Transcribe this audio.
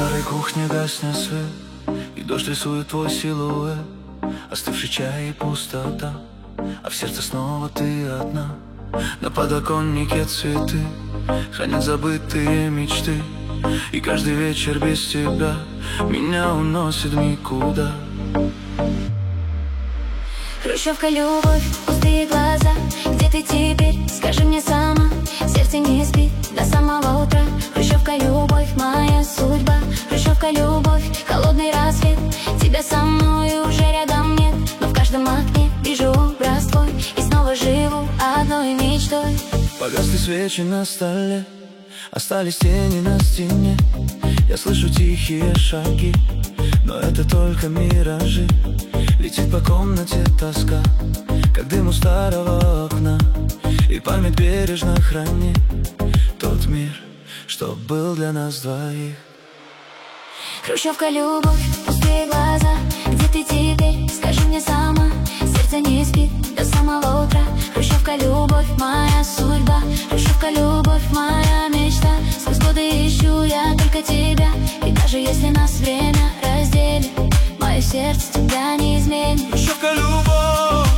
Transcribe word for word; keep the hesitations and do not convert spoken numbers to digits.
старой кухне гаснет свет, и дождь рисует твой силуэт. Остывший чай и пустота, а в сердце снова ты одна. На подоконнике цветы хранят забытые мечты, и каждый вечер без тебя меня уносит в никуда. Хрущевка, любовь, пустые глаза. Где ты теперь? Скажи мне сама. Сердце не спит до самого утра. Хрущевка, любовь, моя судьба. Хрущевка, любовь, холодный рассвет. Тебя со мной уже рядом нет, но в каждом окне вижу образ твой, и снова живу одной мечтой. Погасли свечи на столе, остались тени на стене. Я слышу тихие шаги, но это только миражи. Летит по комнате тоска, как дым у старого окна, и память бережно хранит тот мир, что был для нас двоих. Хрущевка, любовь, пустые глаза. Где ты теперь? Скажи мне сама. Сердце не спит до самого утра. Хрущевка, любовь, моя судьба. Хрущевка, любовь, моя мечта. Сквозь годы ищу я только тебя, и даже если нас время разделит, мое сердце тебя не изменит. Хрущевка, любовь.